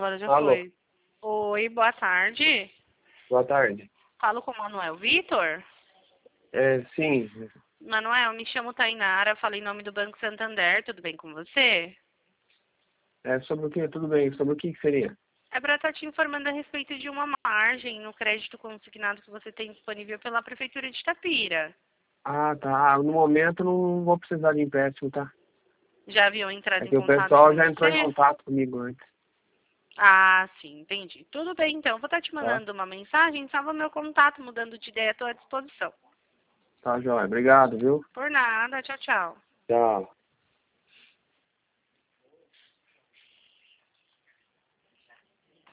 Agora já Alô. foi. Oi, boa tarde. Boa tarde. Falo com o Manuel Vitor. Sim, Manuel, me chamo Tainara, falo em nome do Banco Santander, tudo bem com você? sobre o que? Tudo bem, sobre o que seria? É para estar te informando a respeito de uma margem no crédito consignado que você tem disponível pela Prefeitura de Itapira. Ah, tá. No momento não vou precisar de empréstimo, tá? Já haviam entrado É em que o contato pessoal com já entrou em você? contato comigo antes, Ah, sim, entendi. Tudo bem, então. Vou estar te tá? mandando uma mensagem, salva meu contato, mudando de ideia, estou à disposição. Tá, joia. Obrigado, viu? Por nada, tchau, tchau. Tchau.